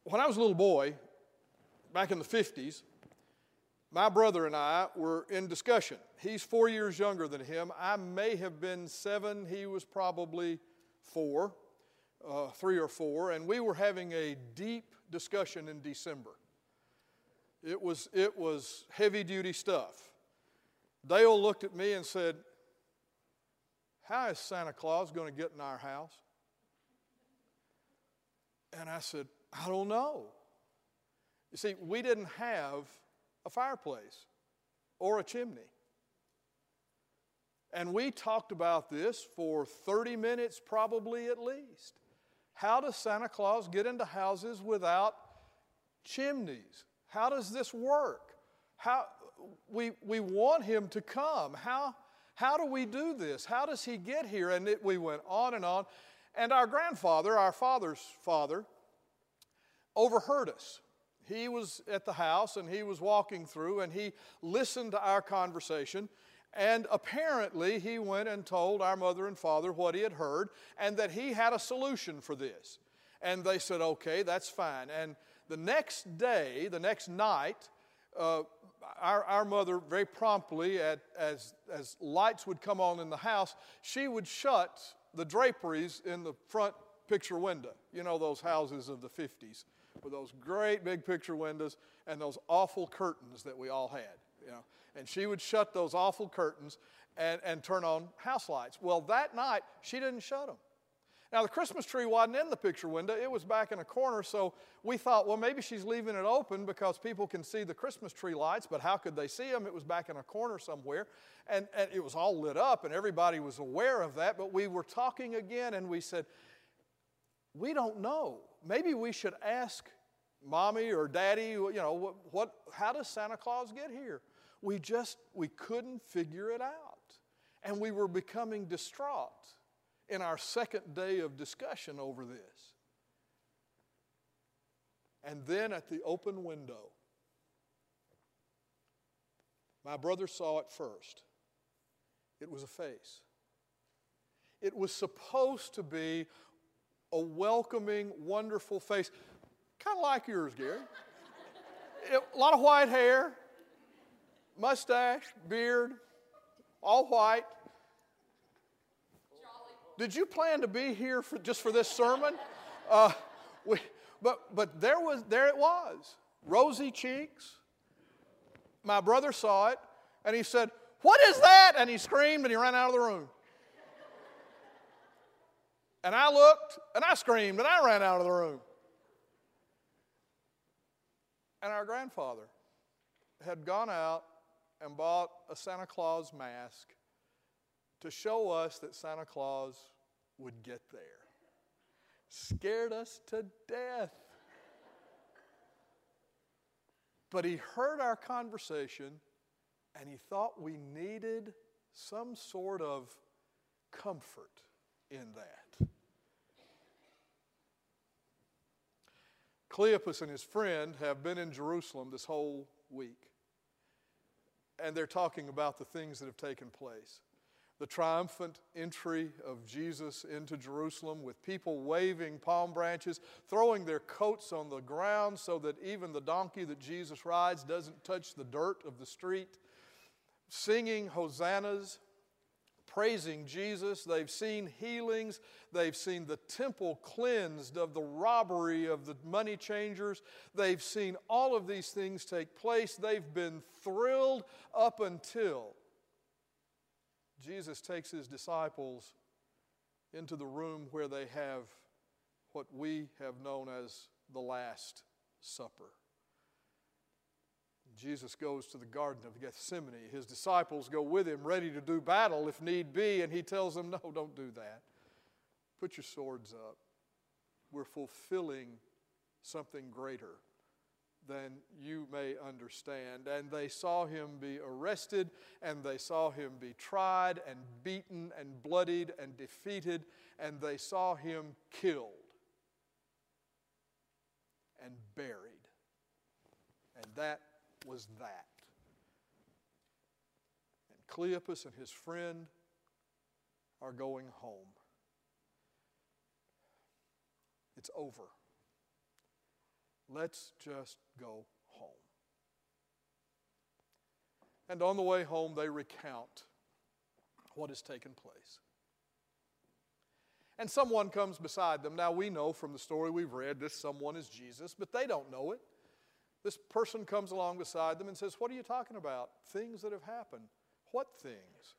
When I was a little boy, back in the 50s, my brother and I were in discussion. He's 4 years younger than him. I may have been 7. He was probably 4, 3 or 4. And we were having a deep discussion in December. It was heavy-duty stuff. Dale looked at me and said, "How is Santa Claus going to get in our house?" And I said, "I don't know." You see, we didn't have a fireplace or a chimney. And we talked about this for 30 minutes probably at least. How does Santa Claus get into houses without chimneys? How does this work? We want him to come. How do we do this? How does he get here? And we went on and on. And our grandfather, our father's father, overheard us. He was at the house and he was walking through and he listened to our conversation, and apparently he went and told our mother and father what he had heard and that he had a solution for this. And they said, "Okay, that's fine." And the next day, the next night, our mother very promptly, as lights would come on in the house, she would shut the draperies in the front picture window. You know those houses of the 50s with those great big picture windows and those awful curtains that we all had. And she would shut those awful curtains and turn on house lights. Well, that night, she didn't shut them. Now, the Christmas tree wasn't in the picture window. It was back in a corner, so we thought, well, maybe she's leaving it open because people can see the Christmas tree lights, but how could they see them? It was back in a corner somewhere, and it was all lit up, and everybody was aware of that, but we were talking again, and we said, we don't know. Maybe we should ask Mommy or Daddy, how does Santa Claus get here? We couldn't figure it out, and we were becoming distraught in our second day of discussion over this. And then at the open window, my brother saw it first. It was a face. It was supposed to be a welcoming, wonderful face, kind of like yours, Gary. A lot of white hair, mustache, beard, all white. Did you plan to be here just for this sermon? But there it was, rosy cheeks. My brother saw it, and he said, "What is that?" And he screamed, and he ran out of the room. And I looked, and I screamed, and I ran out of the room. And our grandfather had gone out and bought a Santa Claus mask to show us that Santa Claus would get there. Scared us to death. But he heard our conversation, and he thought we needed some sort of comfort in that. Cleopas and his friend have been in Jerusalem this whole week, and they're talking about the things that have taken place. The triumphant entry of Jesus into Jerusalem with people waving palm branches, throwing their coats on the ground so that even the donkey that Jesus rides doesn't touch the dirt of the street, singing hosannas, praising Jesus. They've seen healings. They've seen the temple cleansed of the robbery of the money changers. They've seen all of these things take place. They've been thrilled up until Jesus takes his disciples into the room where they have what we have known as the Last Supper. Jesus goes to the Garden of Gethsemane. His disciples go with him, ready to do battle if need be, and he tells them, "No, don't do that. Put your swords up. We're fulfilling something greater than you may understand." And they saw him be arrested, and they saw him be tried and beaten and bloodied and defeated, and they saw him killed and buried. And that was that. And Cleopas and his friend are going home. It's over. Let's just go home. And on the way home, they recount what has taken place. And someone comes beside them. Now, we know from the story we've read this someone is Jesus, but they don't know it. This person comes along beside them and says, "What are you talking about? Things that have happened." "What things?"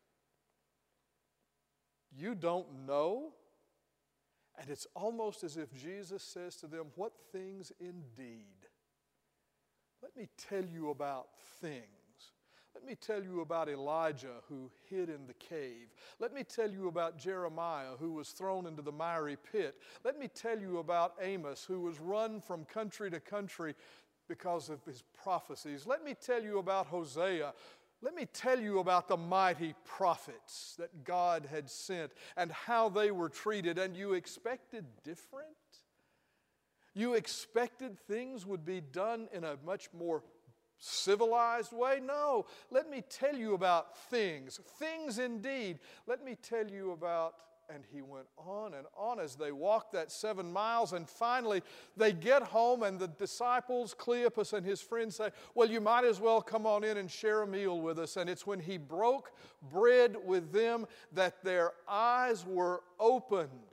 "You don't know?" And it's almost as if Jesus says to them, "What things indeed? Let me tell you about things. Let me tell you about Elijah who hid in the cave. Let me tell you about Jeremiah who was thrown into the miry pit. Let me tell you about Amos who was run from country to country because of his prophecies. Let me tell you about Hosea. Let me tell you about the mighty prophets that God had sent and how they were treated." And you expected different? You expected things would be done in a much more civilized way? No. Let me tell you about things. Things indeed. Let me tell you about... And he went on and on as they walked that 7 miles, and finally they get home, and the disciples, Cleopas and his friends, say, "Well, you might as well come on in and share a meal with us." And it's when he broke bread with them that their eyes were opened.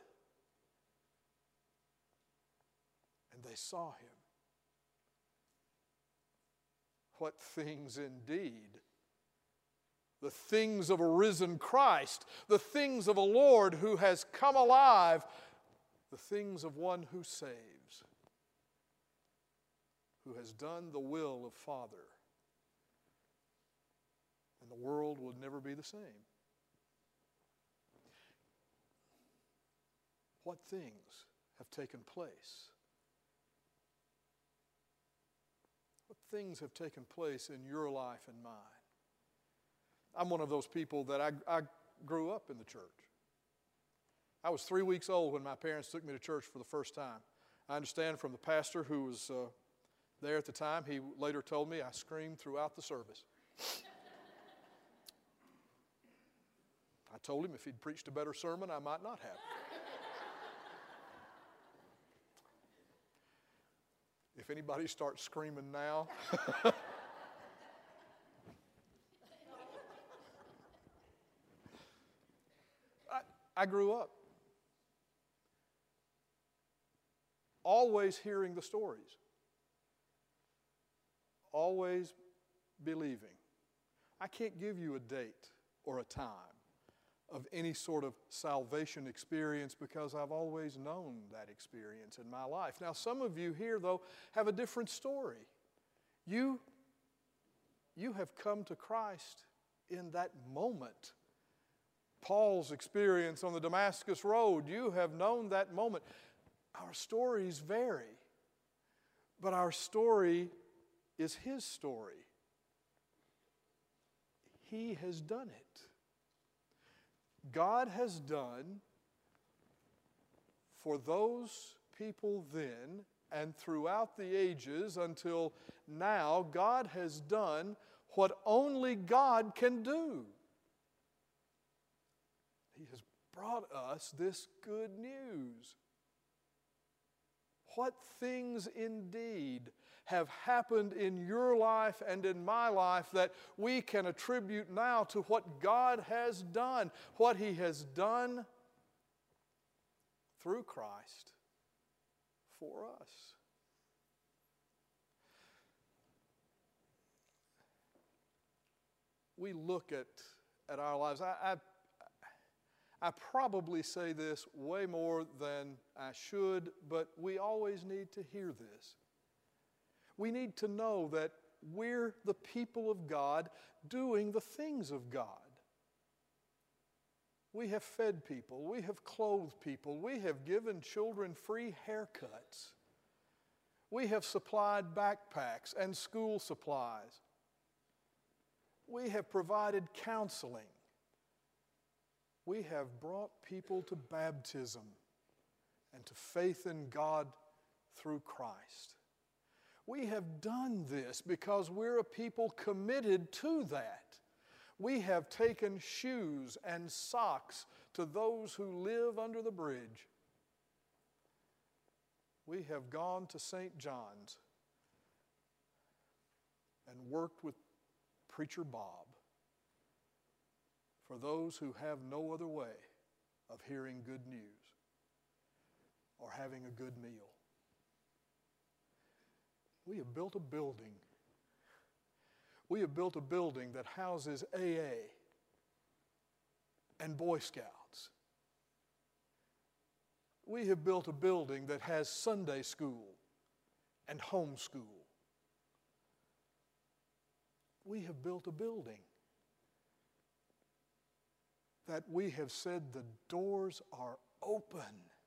And they saw him. What things indeed! The things of a risen Christ, the things of a Lord who has come alive, the things of one who saves, who has done the will of Father. And the world will never be the same. What things have taken place? What things have taken place in your life and mine? I'm one of those people that I grew up in the church. I was 3 weeks old when my parents took me to church for the first time. I understand from the pastor who was there at the time, he later told me I screamed throughout the service. I told him if he'd preached a better sermon, I might not have. If anybody starts screaming now... I grew up always hearing the stories, always believing. I can't give you a date or a time of any sort of salvation experience because I've always known that experience in my life. Now, some of you here, though, have a different story. You have come to Christ in that moment. Paul's experience on the Damascus Road, you have known that moment. Our stories vary, but our story is his story. He has done it. God has done for those people then and throughout the ages until now, God has done what only God can do. He has brought us this good news. What things indeed have happened in your life and in my life that we can attribute now to what God has done, what He has done through Christ for us. We look at our lives. I probably say this way more than I should, but we always need to hear this. We need to know that we're the people of God doing the things of God. We have fed people. We have clothed people. We have given children free haircuts. We have supplied backpacks and school supplies. We have provided counseling. We have brought people to baptism and to faith in God through Christ. We have done this because we're a people committed to that. We have taken shoes and socks to those who live under the bridge. We have gone to St. John's and worked with Preacher Bob for those who have no other way of hearing good news or having a good meal. We have built a building. We have built a building that houses AA and Boy Scouts. We have built a building that has Sunday school and homeschool. We have built a building that we have said the doors are open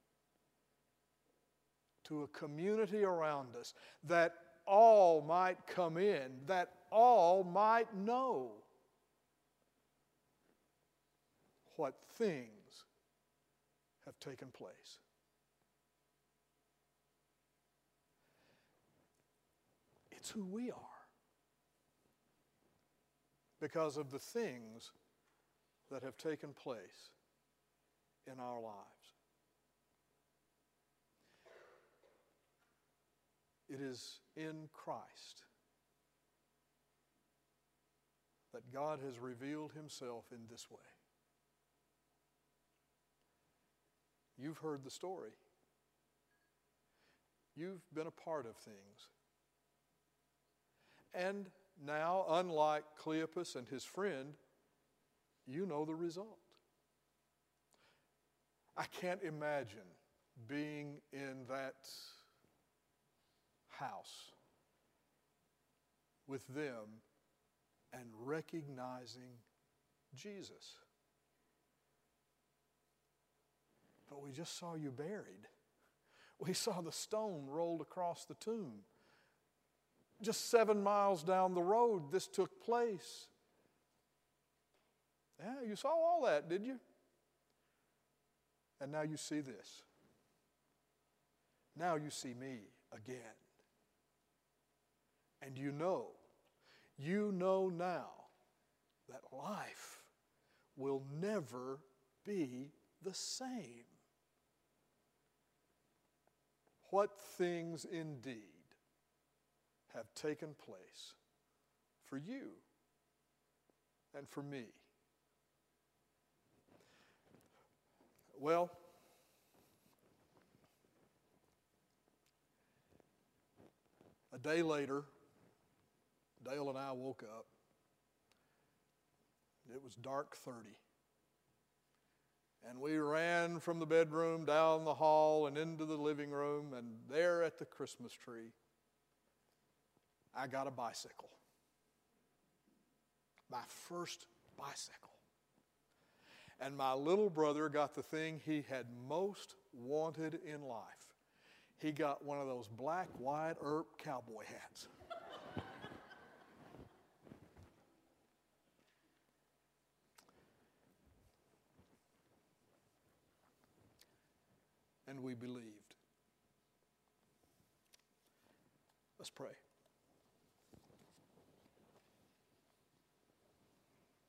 to a community around us, that all might come in, that all might know what things have taken place. It's who we are because of the things that have taken place in our lives. It is in Christ that God has revealed himself in this way. You've heard the story. You've been a part of things. And now, unlike Cleopas and his friend, you know the result. I can't imagine being in that house with them and recognizing Jesus. But we just saw you buried. We saw the stone rolled across the tomb. Just 7 miles down the road, this took place. Yeah, you saw all that, did you? And now you see this. Now you see me again. And you know now that life will never be the same. What things indeed have taken place for you and for me. Well, a day later, Dale and I woke up. It was dark 30. And we ran from the bedroom down the hall and into the living room, and there at the Christmas tree, I got a bicycle. My first bicycle. And my little brother got the thing he had most wanted in life. He got one of those black, wide Earp cowboy hats. And we believed. Let's pray.